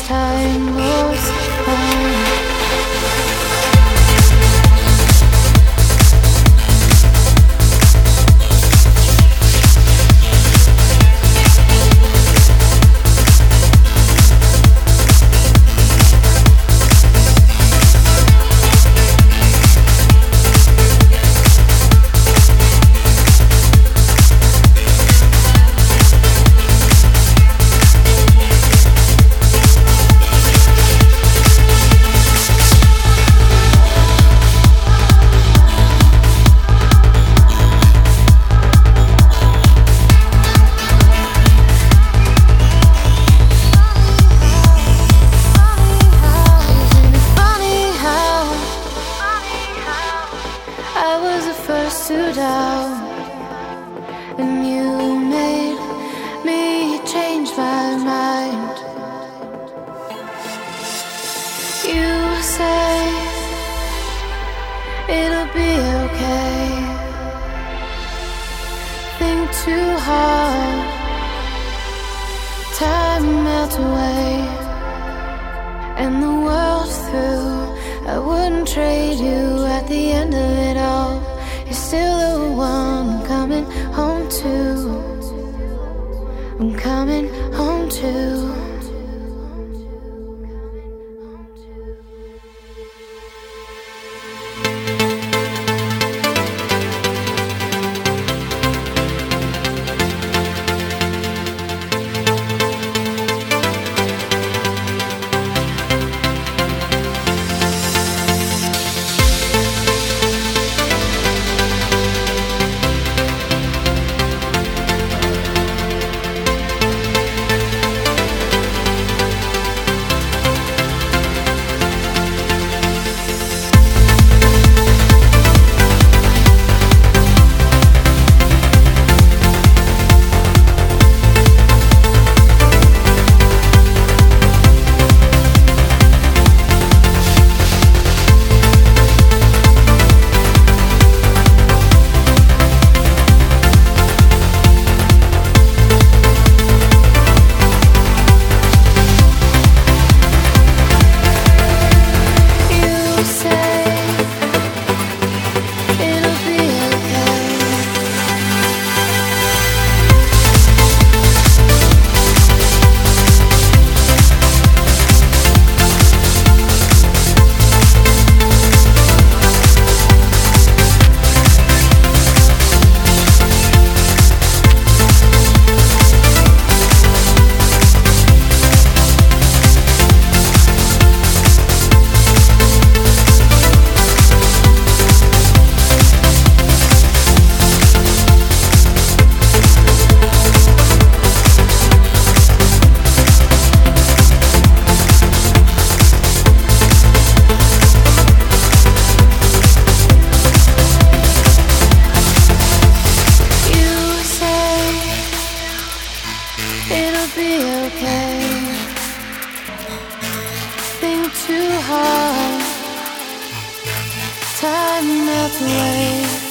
time goes by. I was the first to doubt, and you made me change my mind. You say it'll be okay. Think too hard, time melts away, and the world's through. I wouldn't trade you at the end of it all. You're still the one I'm coming home to. I'm coming home to. It'll be okay. Think too hard, time melts away.